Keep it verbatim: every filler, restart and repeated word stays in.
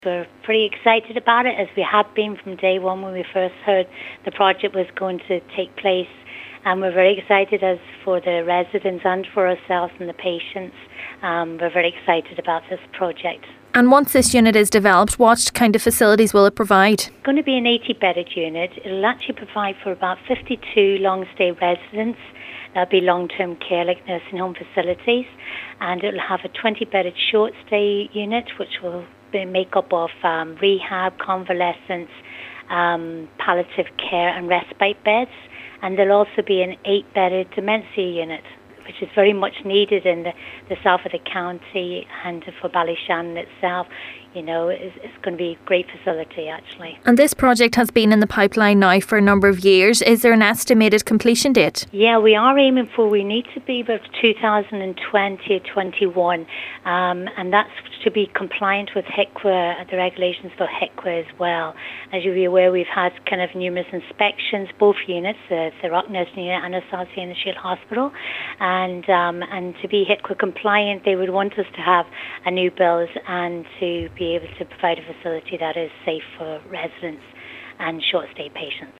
We're pretty excited about it, as we have been from day one when we first heard the project was going to take place. And we're very excited as for the residents and for ourselves and the patients. Um, we're very excited about this project. And once this unit is developed, what kind of facilities will it provide? It's going to be an eighty-bedded unit. It'll actually provide for about fifty-two long-stay residents. There'll be long-term care like nursing home facilities. And it'll have a twenty-bedded short-stay unit, which will be made up of um, rehab, convalescence, um, palliative care and respite beds. And there'll also be an eight-bedded dementia unit, which is very much needed in the, the south of the county and for Ballyshannon itself. You know, it's, it's going to be a great facility, actually. And this project has been in the pipeline now for a number of years. Is there an estimated completion date? Yeah, we are aiming for, we need to be about two thousand twenty or twenty-one, um, and that's to be compliant with H I C W A, the regulations for H I C W A as well. As you'll be aware, we've had kind of numerous inspections, both units, the, the Rock Nursing Unit and the South Sea and the Shield Hospital, and um, and to be H I C W A compliant, they would want us to have a new build and to be able to provide a facility that is safe for residents and short-stay patients.